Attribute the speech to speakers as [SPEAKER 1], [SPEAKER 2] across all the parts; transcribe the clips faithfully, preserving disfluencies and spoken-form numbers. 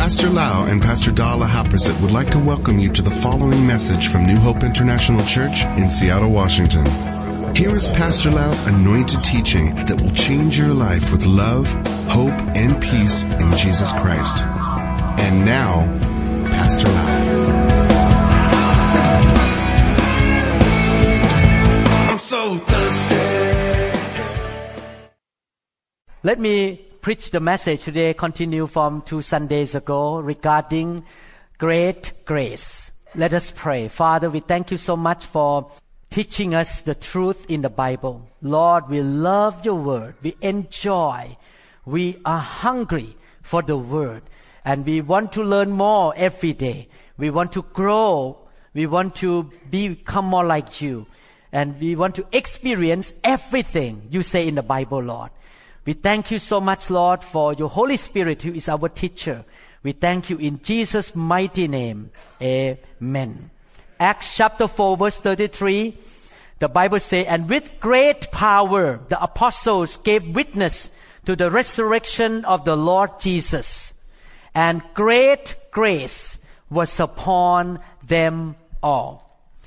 [SPEAKER 1] Pastor Lau and Pastor Dala Haprasit would like to welcome you to the following message from New Hope International Church in Seattle, Washington. Here is Pastor Lau's anointed teaching that will change your life with love, hope, and peace in Jesus Christ. And now, Pastor Lau.
[SPEAKER 2] I'm so thirsty.
[SPEAKER 3] Let me preach the message today, continue from two Sundays ago regarding great grace. Let us pray. Father, we thank you so much for teaching us the truth in the Bible. Lord, we love your word. We enjoy. We are hungry for the word. And we want to learn more every day. We want to grow. We want to become more like you. And we want to experience everything you say in the Bible, Lord. We thank you so much, Lord, for your Holy Spirit who is our teacher. We thank you in Jesus' mighty name. Amen. Acts chapter four verse thirty-three, the Bible says, "And with great power the apostles gave witness to the resurrection of the Lord Jesus. And great grace was upon them all."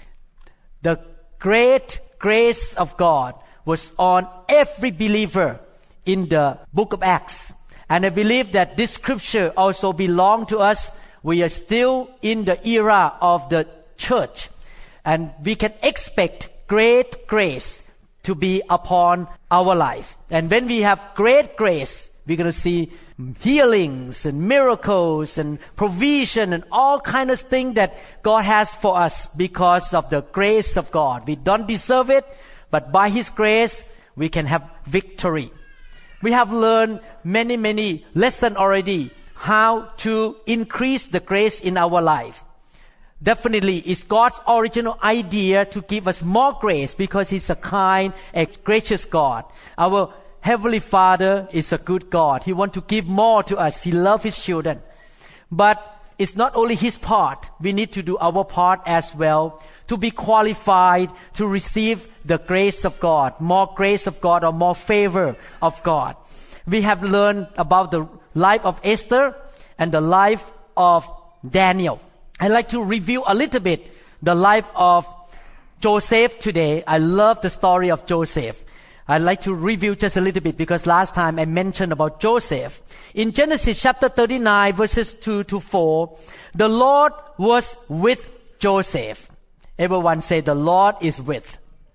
[SPEAKER 3] The great grace of God was on every believer in the book of Acts. And I believe that this scripture also belongs to us. We are still in the era of the church. And we can expect great grace to be upon our life. And when we have great grace, we're going to see healings and miracles and provision and all kinds of things that God has for us because of the grace of God. We don't deserve it, but by His grace, we can have victory. We have learned many, many lessons already how to increase the grace in our life. Definitely, it's God's original idea to give us more grace because He's a kind and gracious God. Our Heavenly Father is a good God. He wants to give more to us. He loves His children. But it's not only His part. We need to do our part as well to be qualified to receive the grace of God, more grace of God or more favor of God. We have learned about the life of Esther and the life of Daniel. I'd like to review a little bit the life of Joseph today. I love the story of Joseph. I'd like to review just a little bit because last time I mentioned about Joseph. In Genesis chapter thirty-nine verses two to four, the Lord was with Joseph. Everyone say, the Lord is with.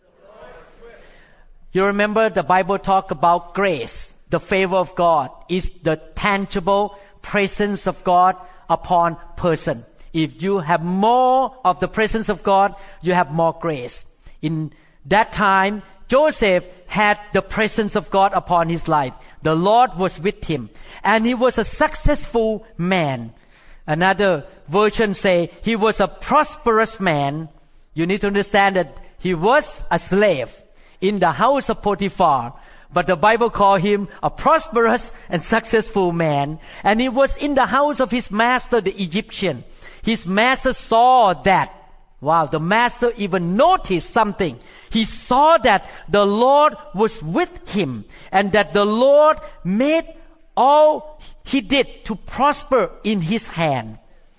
[SPEAKER 3] You remember the Bible talk about grace. The favor of God is the tangible presence of God upon person. If you have more of the presence of God, you have more grace. In that time, Joseph had the presence of God upon his life. The Lord was with him. And he was a successful man. Another version say he was a prosperous man. You need to understand that he was a slave in the house of Potiphar. But the Bible called him a prosperous and successful man. And he was in the house of his master, the Egyptian. His master saw that. Wow, the master even noticed something. He saw that the Lord was with him and that the Lord made all he did to prosper in his hand.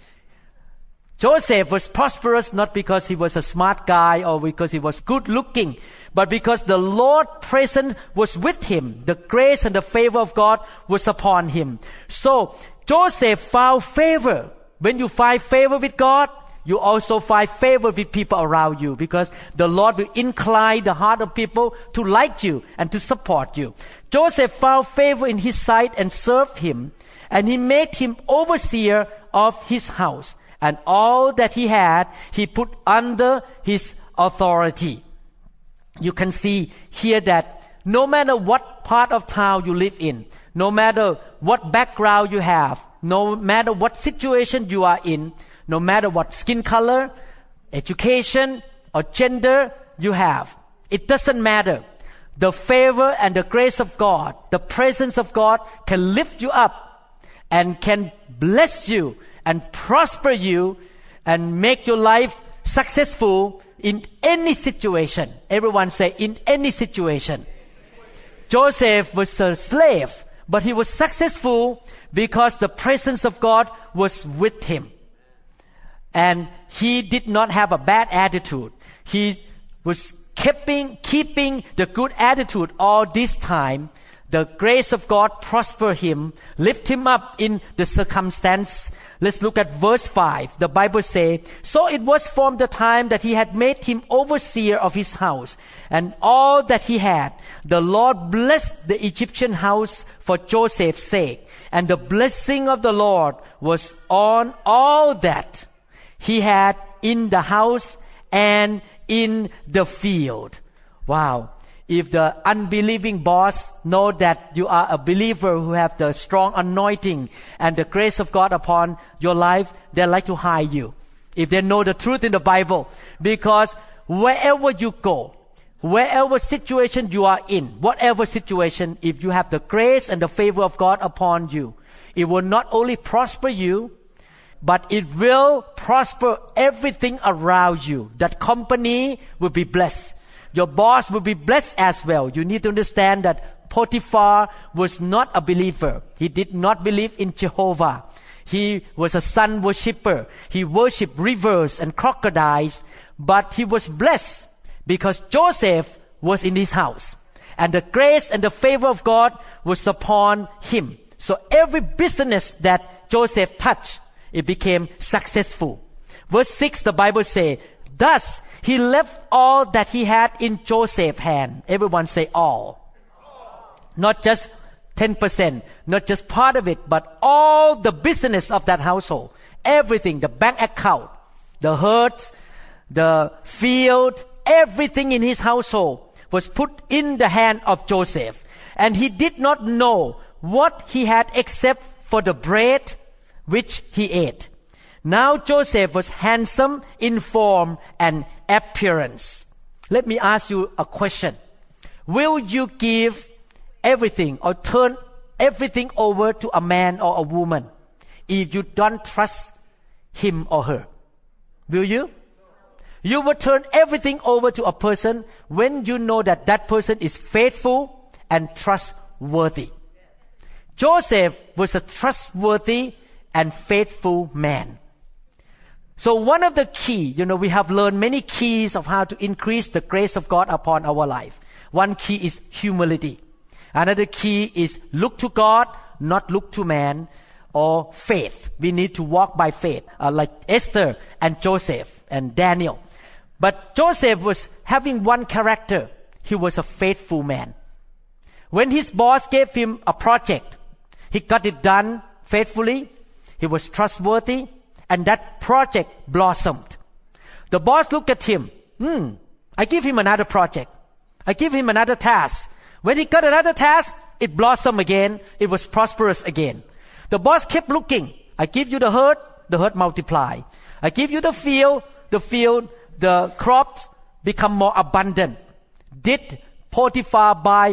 [SPEAKER 3] Joseph was prosperous not because he was a smart guy or because he was good looking, but because the Lord's presence was with him. The grace and the favor of God was upon him. So Joseph found favor. When you find favor with God, you also find favor with people around you because the Lord will incline the heart of people to like you and to support you. Joseph found favor in his sight and served him, and he made him overseer of his house. And all that he had, he put under his authority. You can see here that no matter what part of town you live in, no matter what background you have, no matter what situation you are in, no matter what skin color, education, or gender you have, it doesn't matter. The favor and the grace of God, the presence of God can lift you up and can bless you and prosper you and make your life successful in any situation. Everyone say, in any situation. Joseph was a slave, but he was successful because the presence of God was with him. And he did not have a bad attitude. He was keeping, keeping the good attitude all this time. The grace of God prospered him, lift him up in the circumstance. Let's look at verse five. The Bible says, "So it was from the time that he had made him overseer of his house, and all that he had, the Lord blessed the Egyptian house for Joseph's sake. And the blessing of the Lord was on all that he had in the house and in the field." Wow. If the unbelieving boss know that you are a believer who have the strong anointing and the grace of God upon your life, they like to hire you. If they know the truth in the Bible, because wherever you go, wherever situation you are in, whatever situation, if you have the grace and the favor of God upon you, it will not only prosper you, but it will prosper everything around you. That company will be blessed. Your boss will be blessed as well. You need to understand that Potiphar was not a believer. He did not believe in Jehovah. He was a sun worshipper. He worshipped rivers and crocodiles. But he was blessed because Joseph was in his house. And the grace and the favor of God was upon him. So every business that Joseph touched, it became successful. Verse six, the Bible says, "Thus he left all that he had in Joseph's hand." Everyone say all. Not just ten percent, not just part of it, but all the business of that household. Everything, the bank account, the herds, the field, everything in his household was put in the hand of Joseph. And he did not know what he had except for the bread which he ate. Now Joseph was handsome in form and appearance. Let me ask you a question. Will you give everything or turn everything over to a man or a woman if you don't trust him or her? Will you? You will turn everything over to a person when you know that that person is faithful and trustworthy. Joseph was a trustworthy and faithful man. So one of the key, you know, we have learned many keys of how to increase the grace of God upon our life. One key is humility. Another key is look to God, not look to man, or faith. We need to walk by faith, uh, like Esther and Joseph and Daniel. But Joseph was having one character. He was a faithful man. When his boss gave him a project, he got it done faithfully. He was trustworthy. And that project blossomed. The boss looked at him. Hmm, I give him another project. I give him another task. When he got another task, it blossomed again. It was prosperous again. The boss kept looking. I give you the herd, the herd multiply. I give you the field, the field, the crops become more abundant. Did Potiphar buy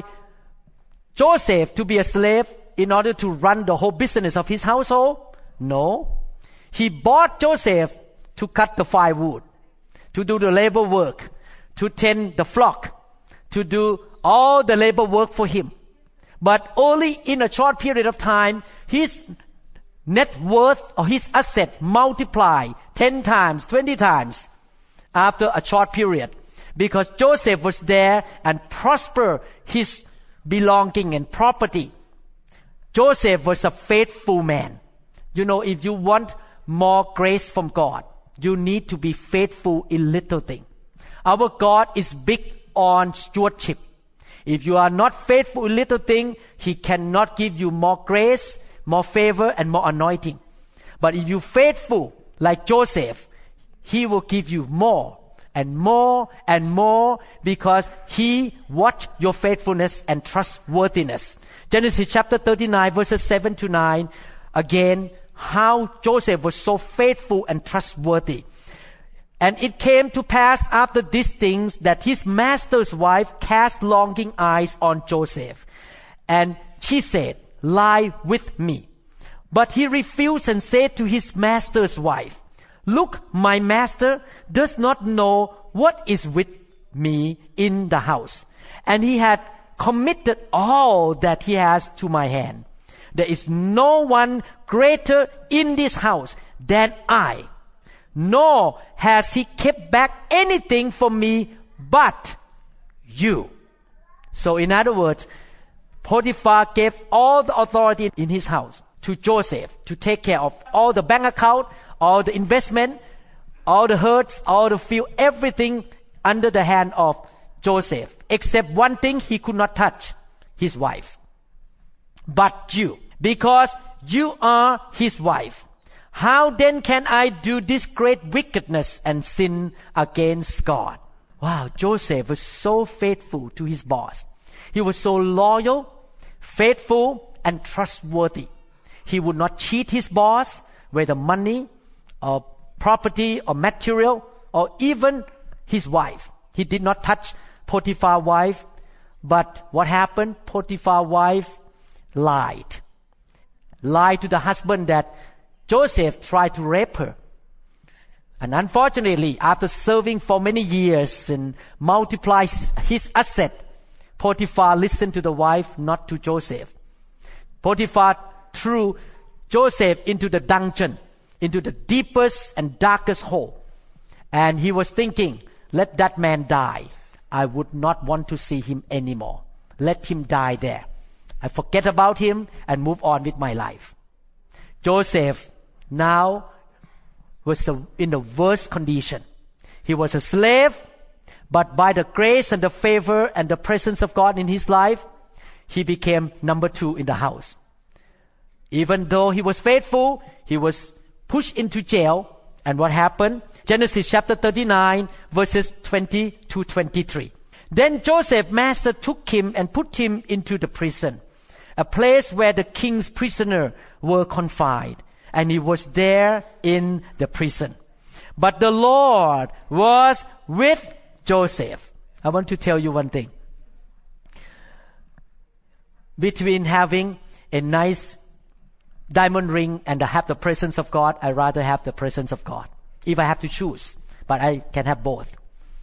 [SPEAKER 3] Joseph to be a slave in order to run the whole business of his household? No. He bought Joseph to cut the firewood, to do the labor work, to tend the flock, to do all the labor work for him. But only in a short period of time, his net worth or his asset multiplied ten times, twenty times after a short period. Because Joseph was there and prospered his belonging and property. Joseph was a faithful man. You know, if you want more grace from God, you need to be faithful in little things. Our God is big on stewardship. If you are not faithful in little things, He cannot give you more grace, more favor, and more anointing. But if you're faithful like Joseph, He will give you more and more and more because He watched your faithfulness and trustworthiness. Genesis chapter thirty-nine verses seven to nine. Again, how Joseph was so faithful and trustworthy. And it came to pass after these things that his master's wife cast longing eyes on Joseph. And she said, "Lie with me." But he refused and said to his master's wife, "Look, my master does not know what is with me in the house, and he had committed all that he has to my hand. there is no one greater in this house than I, nor has he kept back anything from me but you. So in other words, Potiphar gave all the authority in his house to Joseph to take care of all the bank account, all the investment, all the herds, all the field, everything under the hand of Joseph, except one thing he could not touch, his wife. But you, because you are his wife, how then can I do this great wickedness and sin against God? Wow, Joseph was so faithful to his boss. He was so loyal, faithful, and trustworthy. He would not cheat his boss, whether money or property or material or even his wife. He did not touch Potiphar's wife. But what happened? Potiphar's wife lied. Lied to the husband that Joseph tried to rape her. And unfortunately, after serving for many years and multiplied his asset, Potiphar listened to the wife, not to Joseph. Potiphar threw Joseph into the dungeon, into the deepest and darkest hole. And he was thinking, let that man die. I would not want to see him anymore. Let him die there. I forget about him and move on with my life. Joseph now was in the worst condition. He was a slave, but by the grace and the favor and the presence of God in his life, he became number two in the house. Even though he was faithful, he was pushed into jail. And what happened? Genesis chapter thirty-nine, verses twenty to twenty-three. Then Joseph's master took him and put him into the prison, a place where the king's prisoners were confined. And he was there in the prison. But the Lord was with Joseph. I want to tell you one thing. Between having a nice diamond ring and to have the presence of God, I rather have the presence of God. If I have to choose, but I can have both.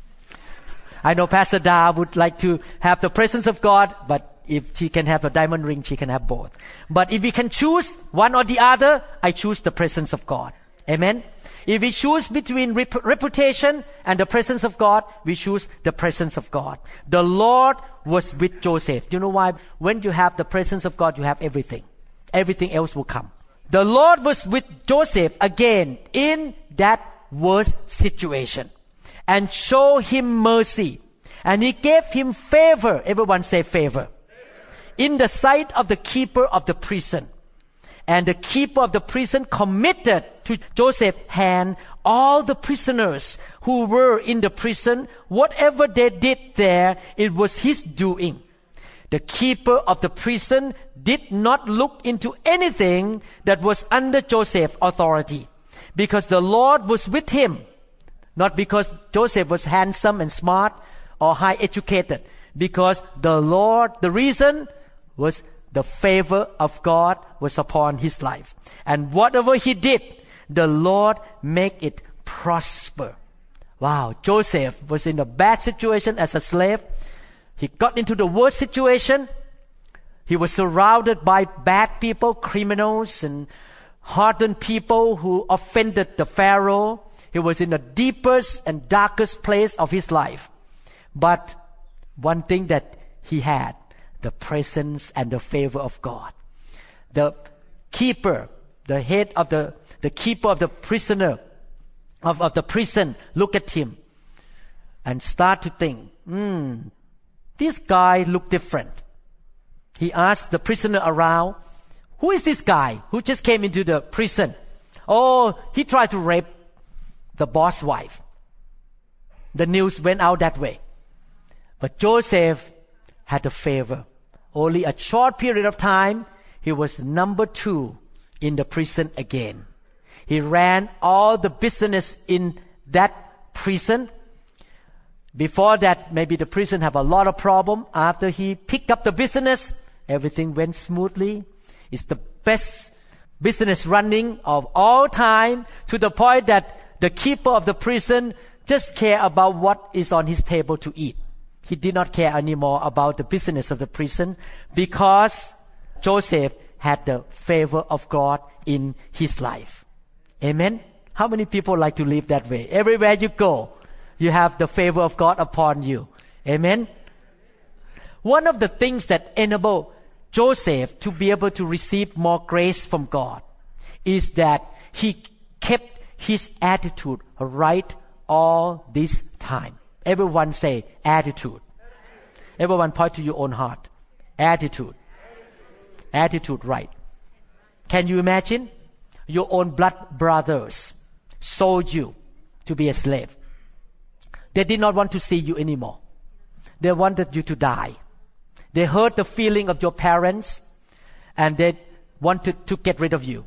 [SPEAKER 3] I know Pastor Da would like to have the presence of God, but if she can have a diamond ring, she can have both. But if we can choose one or the other, I choose the presence of God. Amen? If we choose between rep- reputation and the presence of God, we choose the presence of God. The Lord was with Joseph. You know why? When you have the presence of God, you have everything. Everything else will come. The Lord was with Joseph again in that worst situation and show him mercy. And he gave him favor. Everyone say favor. In the sight of the keeper of the prison. And the keeper of the prison committed to Joseph's hand all the prisoners who were in the prison. Whatever they did there, it was his doing. The keeper of the prison did not look into anything that was under Joseph's authority, because the Lord was with him. Not because Joseph was handsome and smart or high educated, because the Lord, the reason was the favor of God was upon his life. And whatever he did, the Lord made it prosper. Wow, Joseph was in a bad situation as a slave. He got into the worst situation. He was surrounded by bad people, criminals, and hardened people who offended the Pharaoh. He was in the deepest and darkest place of his life. But one thing that he had, the presence and the favor of God. The keeper, the head of the, the keeper of the prisoner, of, of the prison, look at him and start to think, hmm, this guy look different. He asked the prisoner around, who is this guy who just came into the prison? Oh, he tried to rape the boss wife. The news went out that way. But Joseph had a favor. Only a short period of time, he was number two in the prison again. He ran all the business in that prison. Before that, maybe the prison have a lot of problem. After he picked up the business, everything went smoothly. It's the best business running of all time, to the point that the keeper of the prison just care about what is on his table to eat. He did not care anymore about the business of the prison, because Joseph had the favor of God in his life. Amen? How many people like to live that way? Everywhere you go, you have the favor of God upon you. Amen? One of the things that enabled Joseph to be able to receive more grace from God is that he kept his attitude right all this time. Everyone say attitude. Everyone point to your own heart. Attitude. Attitude right. Can you imagine? Your own blood brothers sold you to be a slave. They did not want to see you anymore. They wanted you to die. They heard the feeling of your parents and they wanted to get rid of you.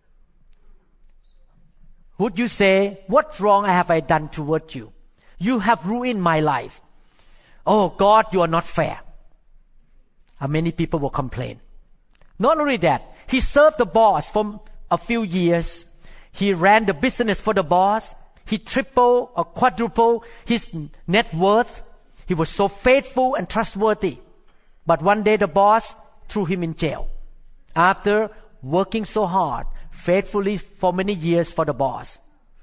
[SPEAKER 3] Would you say, what wrong have I done toward you? You have ruined my life. Oh God, you are not fair. And many people will complain. Not only that, he served the boss for a few years. He ran the business for the boss. He tripled or quadrupled his net worth. He was so faithful and trustworthy. But one day the boss threw him in jail. After working so hard, faithfully for many years for the boss.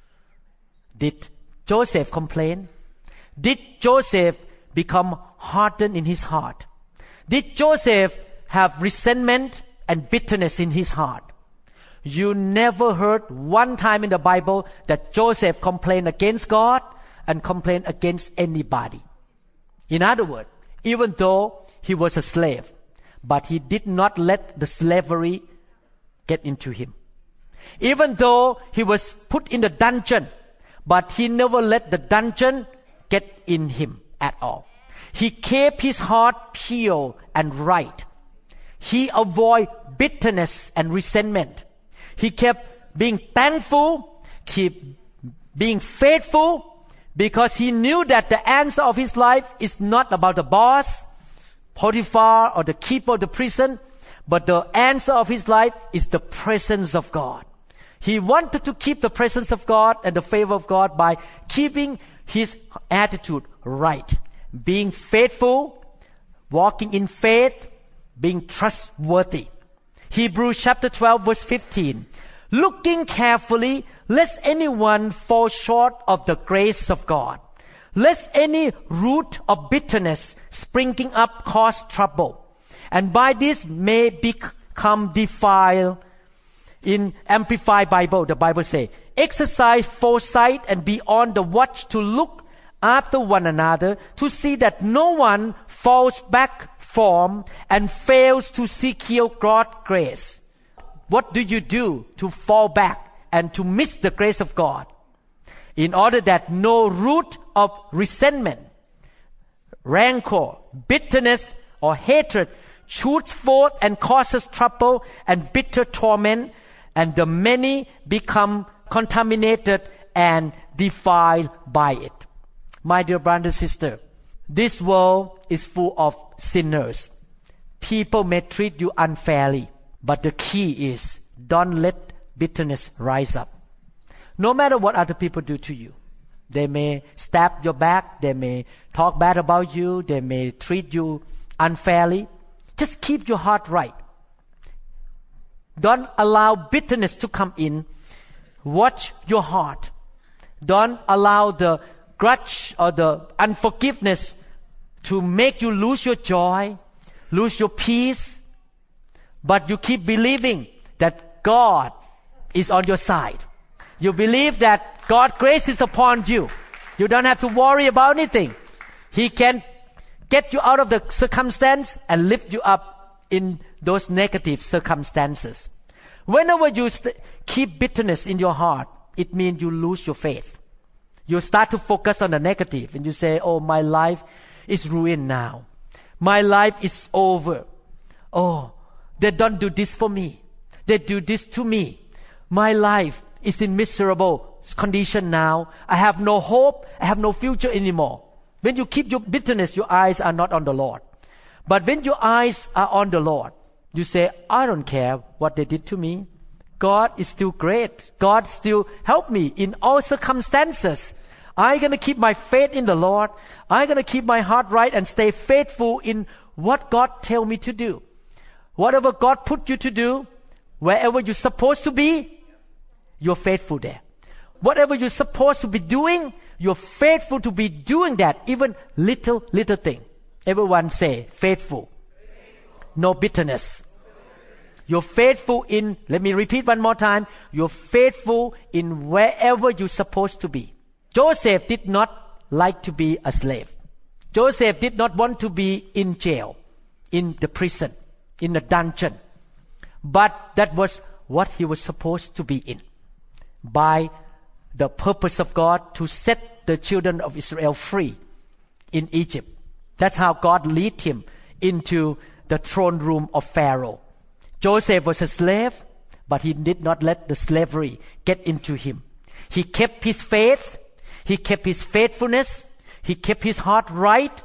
[SPEAKER 3] Did Joseph complain? Did Joseph become hardened in his heart? Did Joseph have resentment and bitterness in his heart? You never heard one time in the Bible that Joseph complained against God and complained against anybody. In other words, even though he was a slave, but he did not let the slavery get into him. Even though he was put in the dungeon, but he never let the dungeon get in him at all. He kept his heart pure and right. He avoided bitterness and resentment. He kept being thankful, keep being faithful, because he knew that the answer of his life is not about the boss, Potiphar, or the keeper of the prison, but the answer of his life is the presence of God. He wanted to keep the presence of God and the favor of God by keeping his attitude right, being faithful, walking in faith, being trustworthy. Hebrews chapter twelve verse fifteen. Looking carefully, lest anyone fall short of the grace of God, lest any root of bitterness springing up cause trouble, and by this may become defiled. In Amplified Bible, the Bible says, exercise foresight and be on the watch to look after one another, to see that no one falls back from and fails to secure God's grace. What do you do to fall back and to miss the grace of God? In order that no root of resentment, rancor, bitterness, or hatred shoots forth and causes trouble and bitter torment, and the many become contaminated and defiled by it. My dear brother and sister, this world is full of sinners. People may treat you unfairly, but the key is don't let bitterness rise up. No matter what other people do to you, they may stab your back, they may talk bad about you, they may treat you unfairly. Just keep your heart right. Don't allow bitterness to come in. Watch your heart. Don't allow the grudge or the unforgiveness to make you lose your joy, lose your peace. But you keep believing that God is on your side. You believe that God's grace is upon you. You don't have to worry about anything. He can get you out of the circumstance and lift you up in those negative circumstances. Whenever you st- keep bitterness in your heart, it means you lose your faith. You start to focus on the negative and you say, oh, my life is ruined now. My life is over. Oh, they don't do this for me. They do this to me. My life is in miserable condition now. I have no hope. I have no future anymore. When you keep your bitterness, your eyes are not on the Lord. But when your eyes are on the Lord, you say, I don't care what they did to me. God is still great. God still help me in all circumstances. I'm going to keep my faith in the Lord. I'm going to keep my heart right and stay faithful in what God tell me to do. Whatever God put you to do, wherever you're supposed to be, you're faithful there. Whatever you're supposed to be doing, you're faithful to be doing that, even little, little thing. Everyone say, faithful. No bitterness. You're faithful in, let me repeat one more time, you're faithful in wherever you're supposed to be. Joseph did not like to be a slave. Joseph did not want to be in jail, in the prison, in the dungeon. But that was what he was supposed to be in, by the purpose of God to set the children of Israel free in Egypt. That's how God led him into the throne room of Pharaoh. Joseph was a slave, but he did not let the slavery get into him. He kept his faith, he kept his faithfulness, he kept his heart right.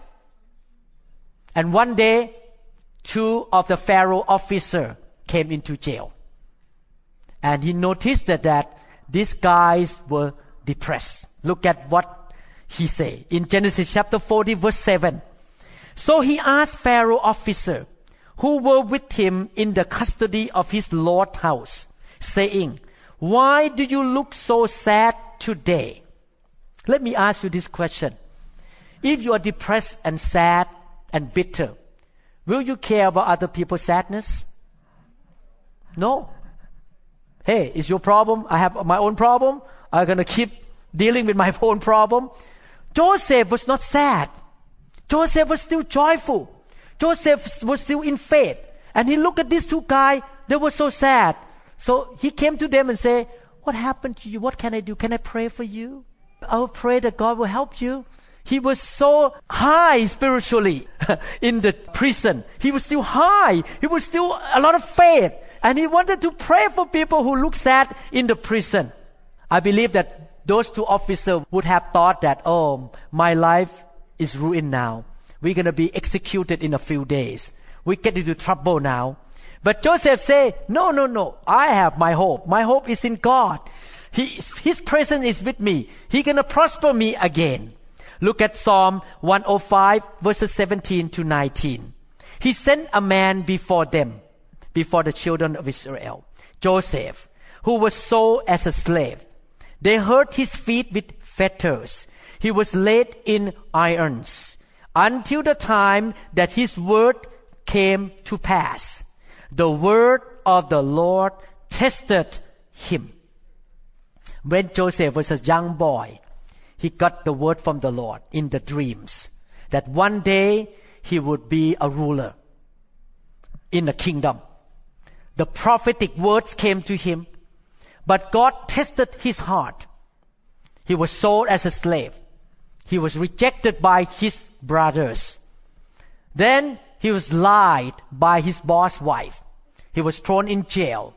[SPEAKER 3] And one day, two of the Pharaoh officers came into jail. And he noticed that, that these guys were depressed. Look at what he said in Genesis chapter forty verse seven. So he asked Pharaoh officer who were with him in the custody of his Lord's house, saying, why do you look so sad today? Let me ask you this question. If you are depressed and sad and bitter, will you care about other people's sadness? No. Hey, it's your problem. I have my own problem. I'm going to keep dealing with my own problem. Joseph was not sad. Joseph was still joyful. Joseph was still in faith. And he looked at these two guys. They were so sad. So he came to them and said, what happened to you? What can I do? Can I pray for you? I will pray that God will help you. He was so high spiritually in the prison. He was still high. He was still a lot of faith. And he wanted to pray for people who look sad in the prison. I believe that those two officers would have thought that, oh, my life is ruined now. We're going to be executed in a few days. We get into trouble now. But Joseph said, no, no, no. I have my hope. My hope is in God. He, His presence is with me. He's going to prosper me again. Look at Psalm one oh five, verses seventeen to nineteen. He sent a man before them, before the children of Israel, Joseph, who was sold as a slave. They hurt his feet with fetters. He was laid in irons until the time that his word came to pass. The word of the Lord tested him. When Joseph was a young boy, he got the word from the Lord in the dreams that one day he would be a ruler in the kingdom. The prophetic words came to him, but God tested his heart. He was sold as a slave. He was rejected by his brothers. Then he was lied by his boss wife. He was thrown in jail.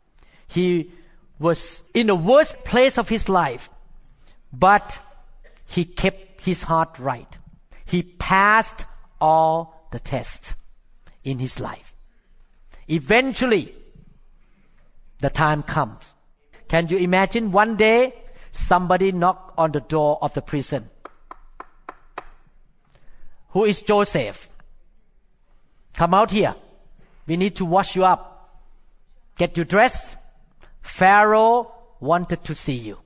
[SPEAKER 3] He was in the worst place of his life, but he kept his heart right. He passed all the tests in his life. Eventually, the time comes. Can you imagine one day somebody knocked on the door of the prison? Who is Joseph? Come out here. We need to wash you up. Get you dressed. Pharaoh wanted to see you.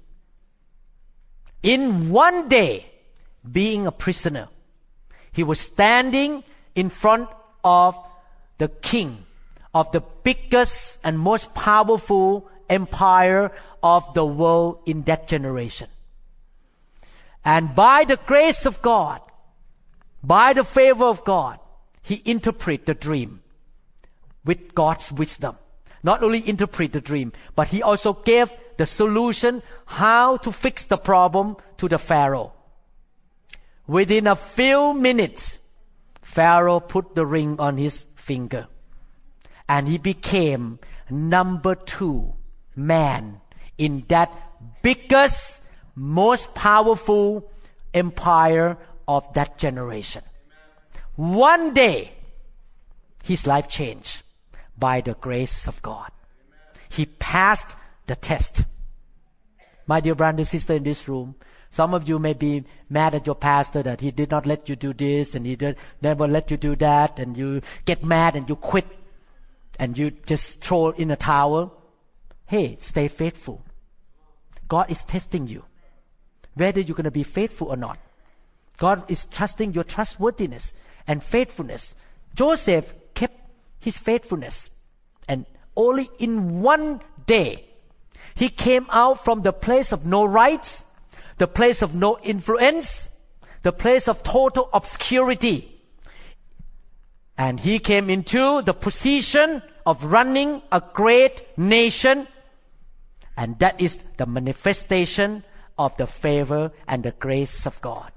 [SPEAKER 3] In one day, being a prisoner, he was standing in front of the king of the biggest and most powerful empire of the world in that generation. And by the grace of God, by the favor of God, he interpreted the dream with God's wisdom. Not only interpret the dream, but he also gave the solution how to fix the problem to the Pharaoh. Within a few minutes, Pharaoh put the ring on his finger. And he became number two man in that biggest, most powerful empire of that generation. One day, his life changed by the grace of God. He passed the test. My dear brother and sister in this room, some of you may be mad at your pastor that he did not let you do this and he did, never let you do that, and you get mad and you quit. and you just throw in a towel, hey, stay faithful. God is testing you, whether you're going to be faithful or not. God is trusting your trustworthiness and faithfulness. Joseph kept his faithfulness, and only in one day, he came out from the place of no rights, the place of no influence, the place of total obscurity. And he came into the position of running a great nation. And that is the manifestation of the favor and the grace of God.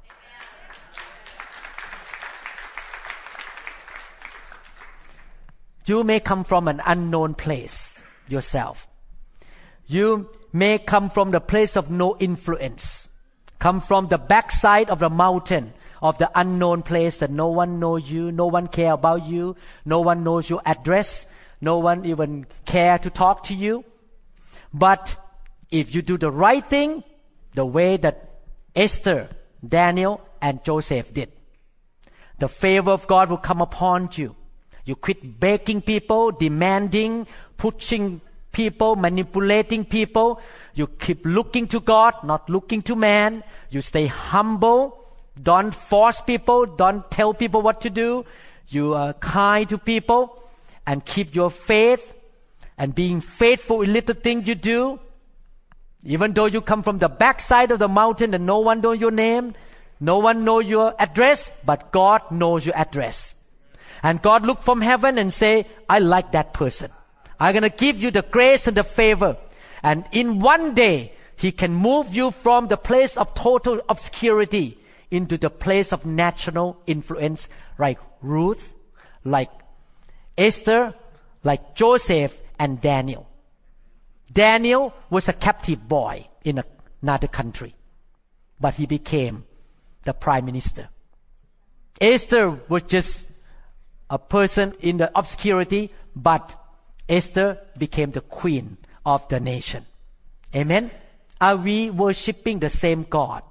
[SPEAKER 3] You may come from an unknown place yourself. You may come from the place of no influence. Come from the backside of the mountain of the unknown place that no one knows you, no one care about you, no one knows your address, no one even care to talk to you. But if you do the right thing, the way that Esther, Daniel, and Joseph did, the favor of God will come upon you. You quit begging people, demanding, pushing people, manipulating people. You keep looking to God, not looking to man. You stay humble. Don't force people. Don't tell people what to do. You are kind to people and keep your faith and being faithful in little things you do. Even though you come from the backside of the mountain and no one knows your name, no one knows your address, but God knows your address. And God look from heaven and say, I like that person. I'm going to give you the grace and the favor. And in one day, He can move you from the place of total obscurity into the place of national influence, like Ruth, like Esther, like Joseph and Daniel. Daniel was a captive boy in another country, but he became the prime minister. Esther was just a person in the obscurity, but Esther became the queen of the nation. Amen? Are we worshiping the same God?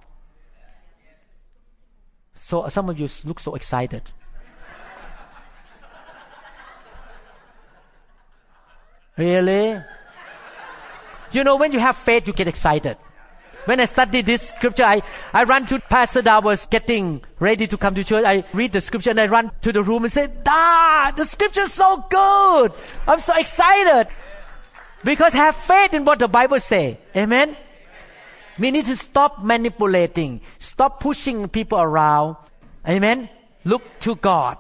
[SPEAKER 3] So some of you look so excited. Really? You know, when you have faith, you get excited. When I study this scripture, I, I run to Pastor Da was getting ready to come to church. I read the scripture and I run to the room and say, Da, the scripture is so good. I'm so excited. Because have faith in what the Bible says. Amen? We need to stop manipulating. Stop pushing people around. Amen? Look to God.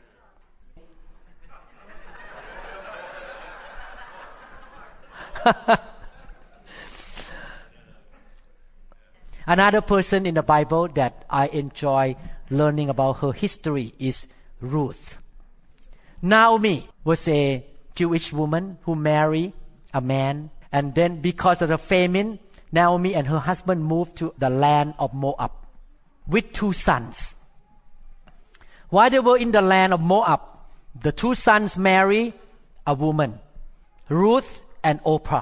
[SPEAKER 3] Another person in the Bible that I enjoy learning about her history is Ruth. Naomi was a Jewish woman who married a man, and then because of the famine, Naomi and her husband moved to the land of Moab with two sons. While they were in the land of Moab, the two sons married a woman, Ruth and Orpah.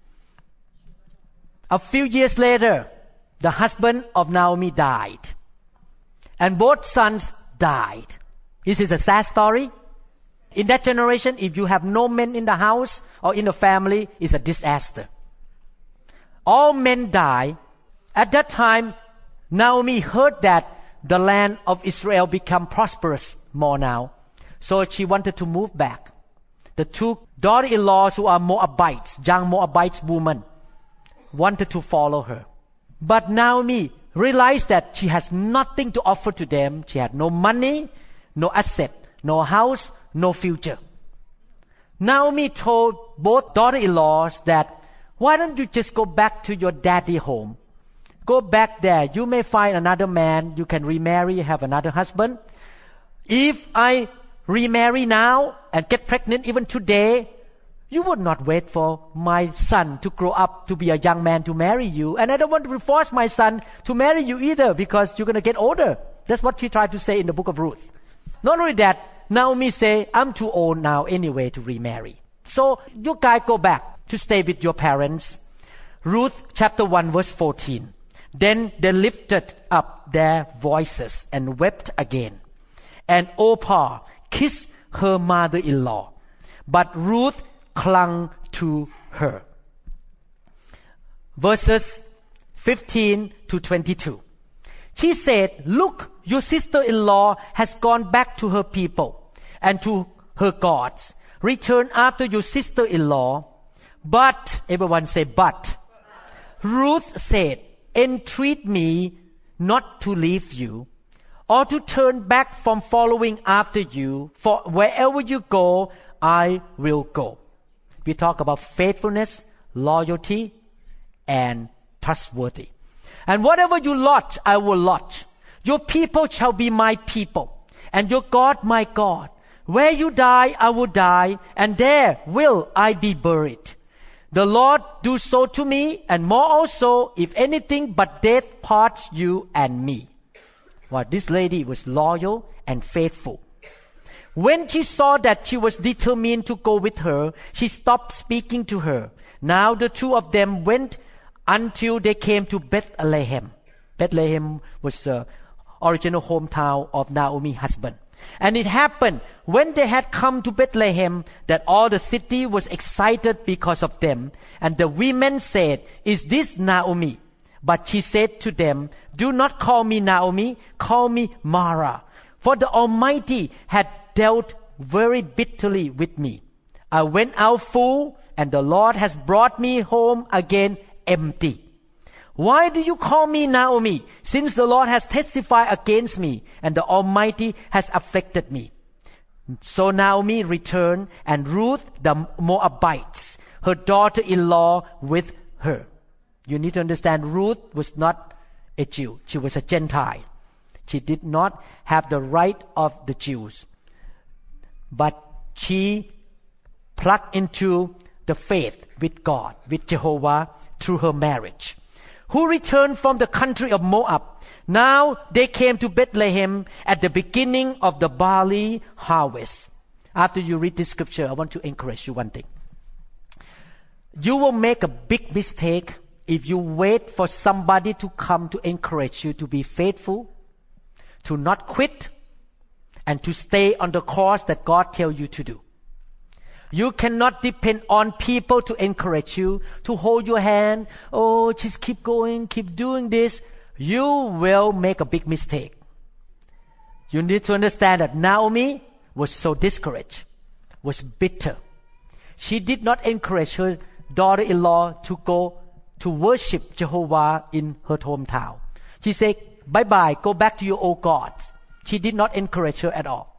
[SPEAKER 3] A few years later, the husband of Naomi died. And both sons died. This is a sad story. In that generation, if you have no men in the house or in the family, it's a disaster. All men die. At that time, Naomi heard that the land of Israel become prosperous more now. So she wanted to move back. The two daughter-in-laws who are Moabites, young Moabite women, wanted to follow her. But Naomi realized that she has nothing to offer to them. She had no money, no asset, no house, no future. Naomi told both daughter-in-laws that, why don't you just go back to your daddy home? Go back there. You may find another man. You can remarry, have another husband. If I remarry now and get pregnant even today, you would not wait for my son to grow up to be a young man to marry you. And I don't want to force my son to marry you either because you're going to get older. That's what she tried to say in the book of Ruth. Not only that, Naomi say, I'm too old now anyway to remarry. So you guys go back to stay with your parents. Ruth chapter one verse fourteen. Then they lifted up their voices and wept again. And Orpah kissed her mother-in-law. but Ruth clung to her. Verses fifteen to twenty-two. She said, "Look, your sister-in-law has gone back to her people and to her gods. Return after your sister-in-law." But, everyone say, but. Ruth said, "Entreat me not to leave you, or to turn back from following after you, for wherever you go, I will go." We talk about faithfulness, loyalty, and trustworthy. "And whatever you lodge, I will lodge. Your people shall be my people, and your God my God. Where you die, I will die, and there will I be buried. The Lord do so to me, and more also, if anything but death parts you and me." Well, this lady was loyal and faithful. When she saw that she was determined to go with her, she stopped speaking to her. Now the two of them went until they came to Bethlehem. Bethlehem was the original hometown of Naomi's husband. And it happened when they had come to Bethlehem that all the city was excited because of them. And the women said, "Is this Naomi?" But she said to them, "Do not call me Naomi, call me Mara. For the Almighty had dealt very bitterly with me. I went out full, and the Lord has brought me home again empty. Why do you call me Naomi, since the Lord has testified against me, and the Almighty has afflicted me?" So Naomi returned, and Ruth the Moabites, her daughter-in-law, with her. You need to understand, Ruth was not a Jew. She was a Gentile. She did not have the right of the Jews. But she plugged into the faith with God, with Jehovah, through her marriage. Who returned from the country of Moab. Now they came to Bethlehem at the beginning of the barley harvest. After you read this scripture, I want to encourage you one thing. You will make a big mistake if you wait for somebody to come to encourage you to be faithful, to not quit, and to stay on the course that God tells you to do. You cannot depend on people to encourage you, to hold your hand. Oh, just keep going, keep doing this. You will make a big mistake. You need to understand that Naomi was so discouraged, was bitter. She did not encourage her daughter-in-law to go to worship Jehovah in her hometown. She said, "Bye-bye, go back to your old gods." She did not encourage her at all.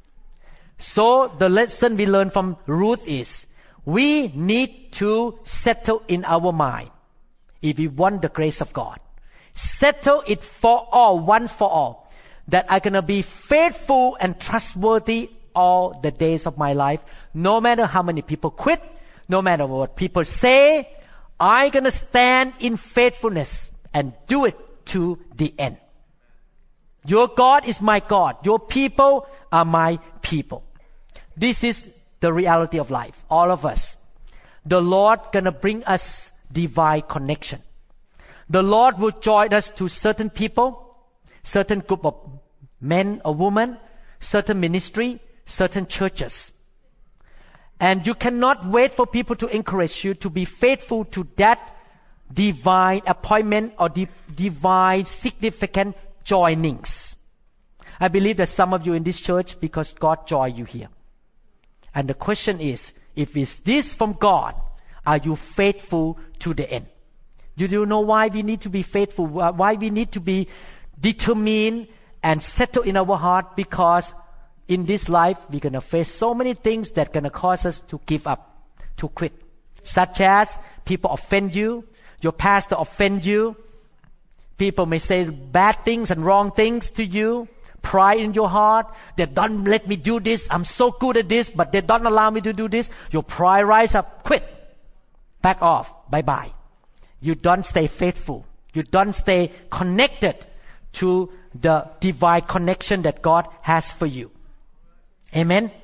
[SPEAKER 3] So the lesson we learn from Ruth is, we need to settle in our mind if we want the grace of God. Settle it for all, once for all, that I'm going to be faithful and trustworthy all the days of my life. No matter how many people quit, no matter what people say, I'm going to stand in faithfulness and do it to the end. Your God is my God. Your people are my people. This is the reality of life, all of us. The Lord gonna bring us divine connection. The Lord will join us to certain people, certain group of men or women, certain ministry, certain churches. And you cannot wait for people to encourage you to be faithful to that divine appointment or the divine significant joinings. I believe that some of you in this church, because God joined you here. And the question is, if is this from God, are you faithful to the end? Do you know why we need to be faithful? Why we need to be determined and settled in our heart? Because in this life, we're going to face so many things that are going to cause us to give up, to quit. Such as people offend you, your pastor offend you, people may say bad things and wrong things to you, pride in your heart, they don't let me do this, I'm so good at this, but they don't allow me to do this. Your pride rise up, quit, back off, bye-bye. You don't stay faithful. You don't stay connected to the divine connection that God has for you. Amen? Amen.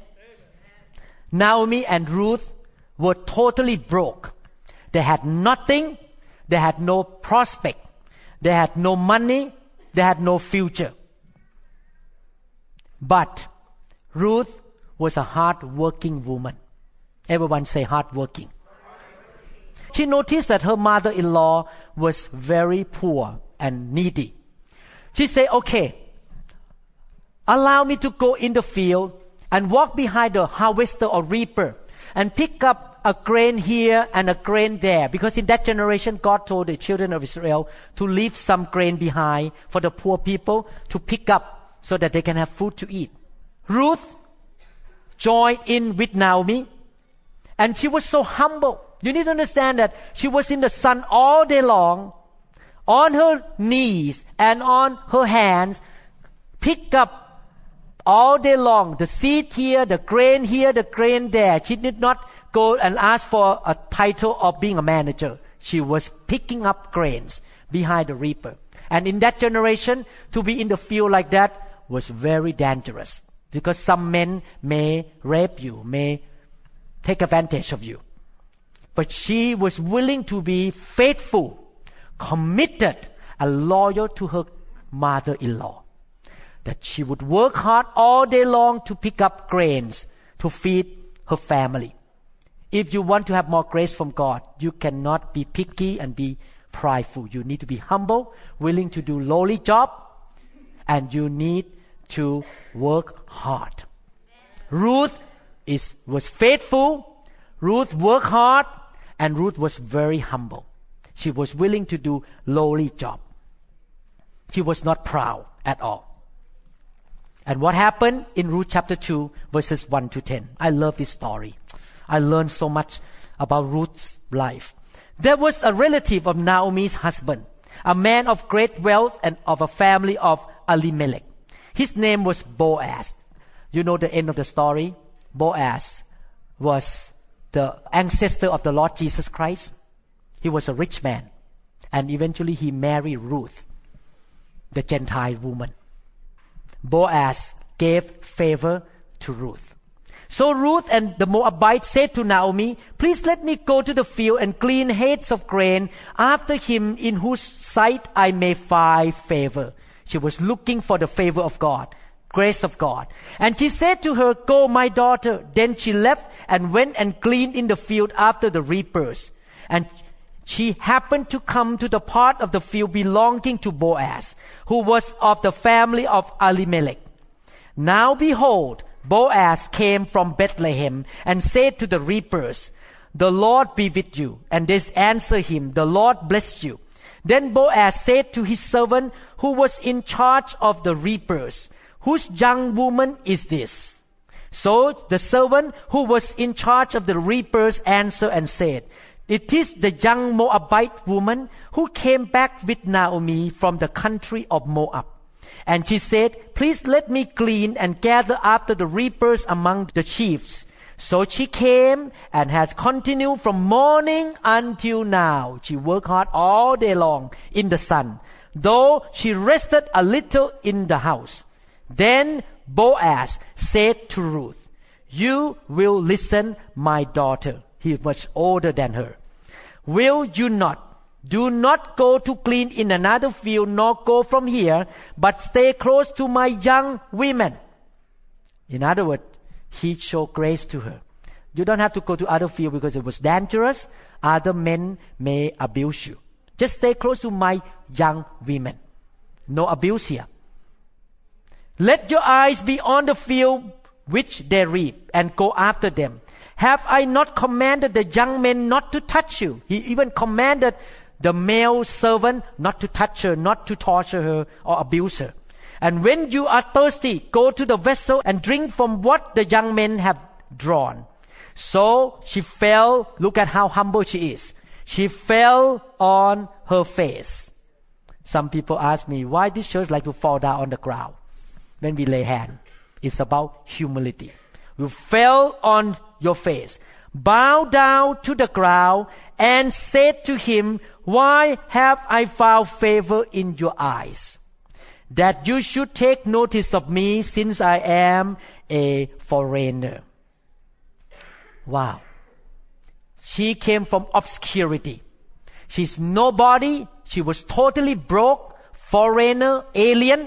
[SPEAKER 3] Naomi and Ruth were totally broke. They had nothing. They had no prospect. They had no money. They had no future. But Ruth was a hard-working woman. Everyone say hardworking. She noticed that her mother-in-law was very poor and needy. She said, okay, allow me to go in the field and walk behind the harvester or reaper and pick up a grain here and a grain there. Because in that generation, God told the children of Israel to leave some grain behind for the poor people to pick up so that they can have food to eat. Ruth joined in with Naomi, and she was so humble. You need to understand that she was in the sun all day long, on her knees and on her hands, pick up all day long the seed here, the grain here, the grain there. She did not go and ask for a title of being a manager. She was picking up grains behind the reaper. And in that generation, to be in the field like that was very dangerous, because some men may rape you, may take advantage of you. But she was willing to be faithful, committed, and loyal to her mother-in-law. That she would work hard all day long to pick up grains to feed her family. If you want to have more grace from God, you cannot be picky and be prideful. You need to be humble, willing to do lowly job, and you need to work hard. Ruth is was faithful. Ruth worked hard. And Ruth was very humble. She was willing to do lowly job. She was not proud at all. And what happened in Ruth chapter two, verses one to ten? I love this story. I learned so much about Ruth's life. There was a relative of Naomi's husband, a man of great wealth and of a family of Elimelech. His name was Boaz. You know the end of the story? Boaz was the ancestor of the Lord Jesus Christ. He was a rich man. And eventually he married Ruth, the Gentile woman. Boaz gave favor to Ruth. So Ruth and the Moabites said to Naomi, please let me go to the field and glean heads of grain after him in whose sight I may find favor. She was looking for the favor of God, grace of God. And she said to her, go, my daughter. Then she left and went and gleaned in the field after the reapers. And she happened to come to the part of the field belonging to Boaz, who was of the family of Elimelech. Now behold, Boaz came from Bethlehem and said to the reapers, the Lord be with you. And they answered him, the Lord bless you. Then Boaz said to his servant who was in charge of the reapers, whose young woman is this? So the servant who was in charge of the reapers answered and said, it is the young Moabite woman who came back with Naomi from the country of Moab. And she said, please let me glean and gather after the reapers among the sheaves. So she came and has continued from morning until now. She worked hard all day long in the sun, though she rested a little in the house. Then Boaz said to Ruth, you will listen, my daughter. He was much older than her. Will you not? Do not go to glean in another field, nor go from here, but stay close to my young women. In other words, he showed grace to her. You don't have to go to other field because it was dangerous. Other men may abuse you. Just stay close to my young women. No abuse here. Let your eyes be on the field which they reap, and go after them. Have I not commanded the young men not to touch you? He even commanded the male servant not to touch her, not to torture her or abuse her. And when you are thirsty, go to the vessel and drink from what the young men have drawn. So she fell, look at how humble she is. She fell on her face. Some people ask me, why this church like to fall down on the ground when we lay hand? It's about humility. You fell on your face, bow down to the ground, and said to him, why have I found favor in your eyes, that you should take notice of me, since I am a foreigner? Wow. She came from obscurity. She's nobody. She was totally broke, foreigner, alien.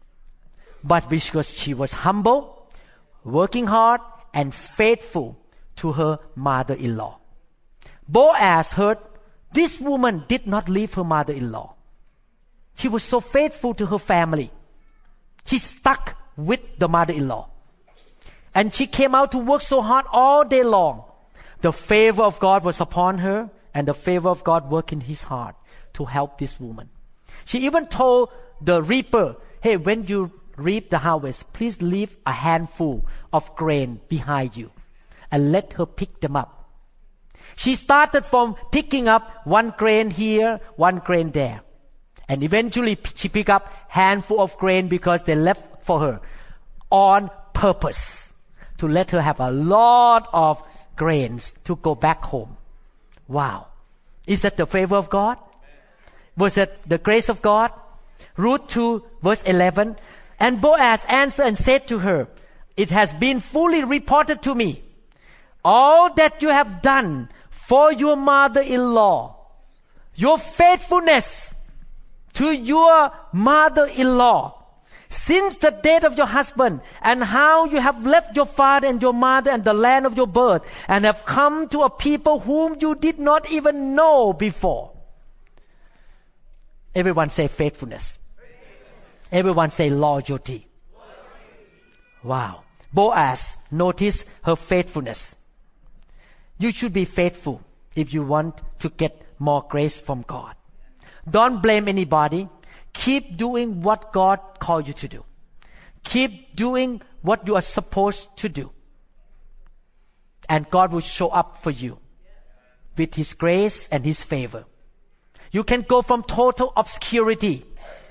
[SPEAKER 3] But because she was humble, working hard, and faithful to her mother-in-law. Boaz heard this woman did not leave her mother-in-law. She was so faithful to her family. She stuck with the mother-in-law. And she came out to work so hard all day long. The favor of God was upon her, and the favor of God worked in his heart to help this woman. She even told the reaper, hey, when you reap the harvest, please leave a handful of grain behind you and let her pick them up. She started from picking up one grain here, one grain there. And eventually she picked up handful of grain because they left for her on purpose to let her have a lot of grains to go back home. Wow. Is that the favor of God? Was it the grace of God? Ruth two verse eleven. And Boaz answered and said to her, it has been fully reported to me, all that you have done for your mother-in-law, your faithfulness to your mother-in-law, since the death of your husband, and how you have left your father and your mother and the land of your birth, and have come to a people whom you did not even know before. Everyone say faithfulness. Everyone say loyalty. Wow. Boaz noticed her faithfulness. You should be faithful if you want to get more grace from God. Don't blame anybody. Keep doing what God called you to do. Keep doing what you are supposed to do. And God will show up for you with His grace and His favor. You can go from total obscurity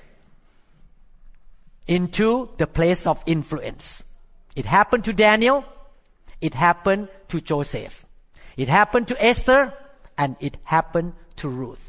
[SPEAKER 3] into the place of influence. It happened to Daniel. It happened to Joseph. It happened to Esther. And it happened to Ruth.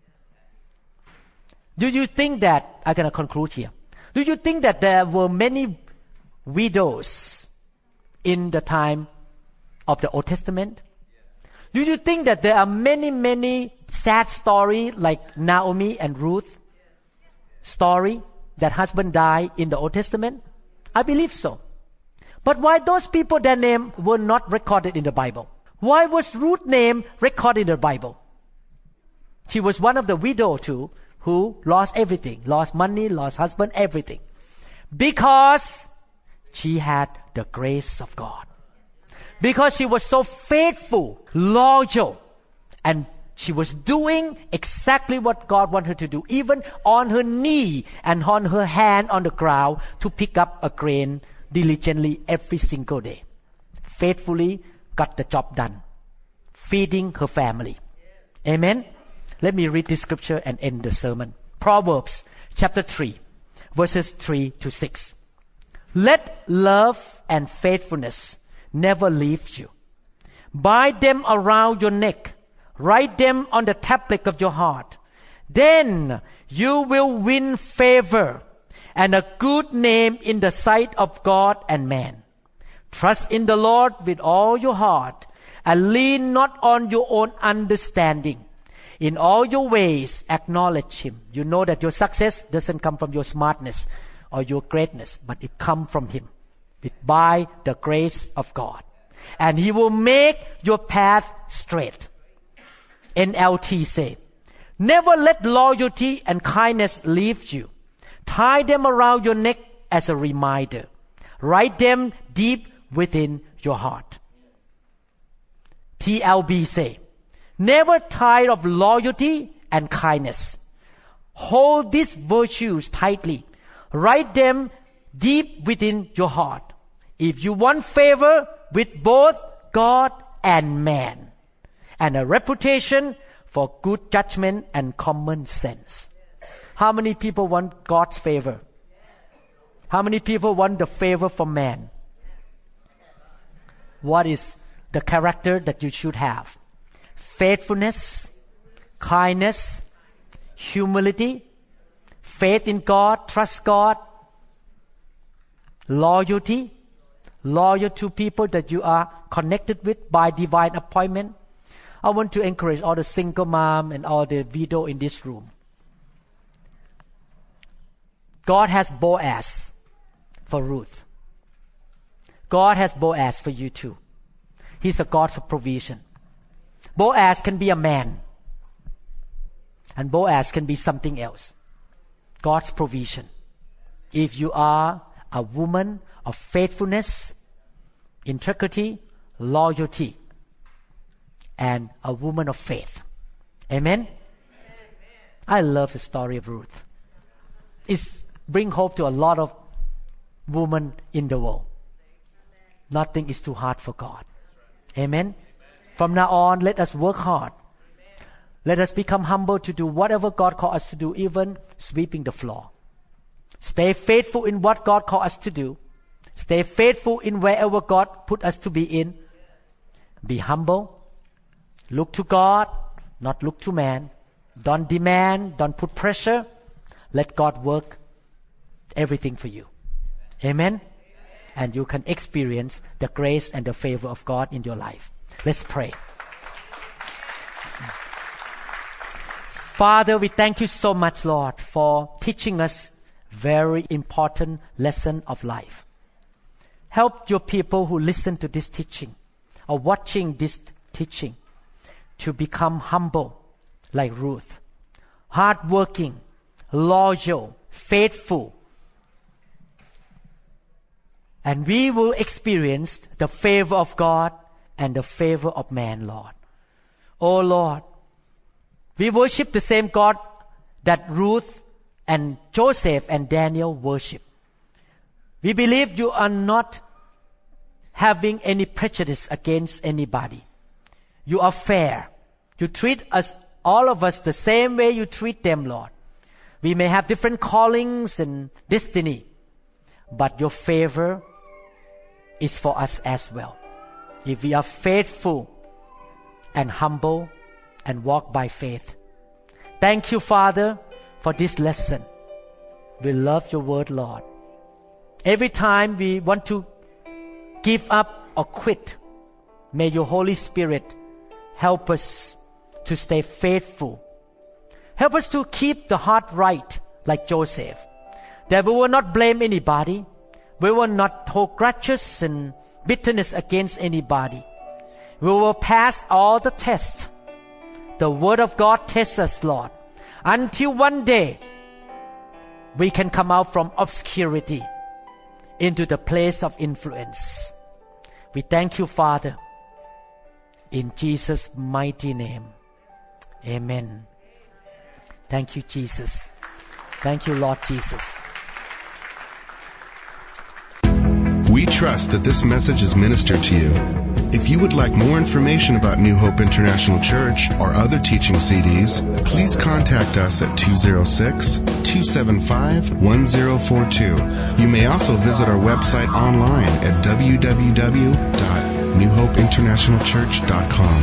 [SPEAKER 3] Do you think that, I'm going to conclude here. Do you think that there were many widows in the time of the Old Testament? Do you think that there are many, many sad stories like Naomi and Ruth story that husband died in the Old Testament? I believe so. But why those people, their name were not recorded in the Bible? Why was Ruth's name recorded in the Bible? She was one of the widows too, who lost everything, lost money, lost husband, everything. Because she had the grace of God. Because she was so faithful, loyal, and she was doing exactly what God wanted her to do, even on her knee and on her hand on the ground to pick up a grain diligently every single day. Faithfully got the job done, feeding her family. Amen? Let me read this scripture and end the sermon. Proverbs chapter three, verses three to six. Let love and faithfulness never leave you. Bind them around your neck. Write them on the tablet of your heart. Then you will win favor and a good name in the sight of God and man. Trust in the Lord with all your heart and lean not on your own understanding. In all your ways, acknowledge Him. You know that your success doesn't come from your smartness or your greatness, but it comes from Him, by the grace of God. And He will make your path straight. N L T say, never let loyalty and kindness leave you. Tie them around your neck as a reminder. Write them deep within your heart. T L B say, never tire of loyalty and kindness. Hold these virtues tightly. Write them deep within your heart. If you want favor with both God and man, and a reputation for good judgment and common sense. How many people want God's favor? How many people want the favor from man? What is the character that you should have? Faithfulness, kindness, humility, faith in God, trust God, loyalty, loyal to people that you are connected with by divine appointment. I want to encourage all the single mom and all the widow in this room. God has Boaz for Ruth. God has Boaz for you too. He's a God of provision. Boaz can be a man. And Boaz can be something else. God's provision. If you are a woman of faithfulness, integrity, loyalty, and a woman of faith. Amen? Amen. I love the story of Ruth. It brings hope to a lot of women in the world. Nothing is too hard for God. Amen? From now on, let us work hard. Let us become humble to do whatever God calls us to do, even sweeping the floor. Stay faithful in what God calls us to do. Stay faithful in wherever God put us to be in. Be humble. Look to God, not look to man. Don't demand, don't put pressure. Let God work everything for you. Amen? And you can experience the grace and the favor of God in your life. Let's pray. Father, we thank you so much, Lord, for teaching us very important lesson of life. Help your people who listen to this teaching or watching this teaching to become humble like Ruth, hardworking, loyal, faithful. And we will experience the favor of God and the favor of man, Lord. Oh Lord, we worship the same God that Ruth and Joseph and Daniel worship. We believe you are not having any prejudice against anybody. You are fair. You treat us, all of us, the same way you treat them, Lord. We may have different callings and destiny, but your favor is for us as well. If we are faithful and humble and walk by faith. Thank you, Father, for this lesson. We love your word, Lord. Every time we want to give up or quit, may your Holy Spirit help us to stay faithful. Help us to keep the heart right like Joseph. That we will not blame anybody. We will not hold grudges and bitterness against anybody. We will pass all the tests. The Word of God tests us, Lord, until one day we can come out from obscurity into the place of influence. We thank you, Father, in Jesus' mighty name. Amen. Thank you, Jesus. Thank you, Lord Jesus.
[SPEAKER 1] We trust that this message is ministered to you. If you would like more information about New Hope International Church or other teaching C Ds, please contact us at two oh six, two seven five, one oh four two. You may also visit our website online at w w w dot new hope international church dot com.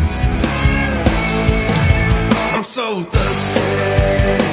[SPEAKER 2] I'm so thirsty.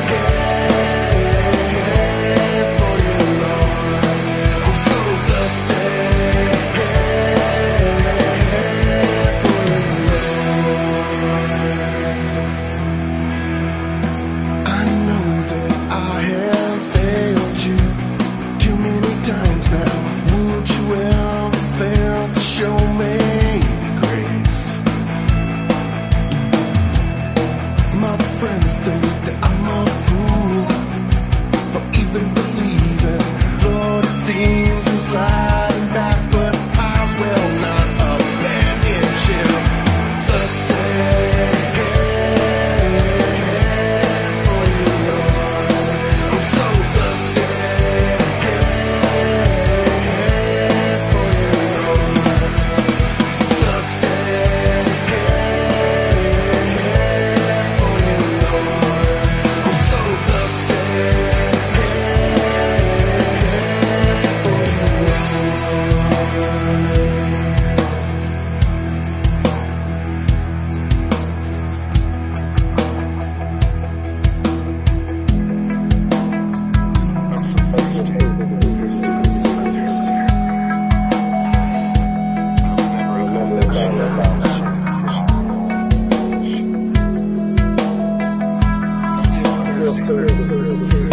[SPEAKER 4] Still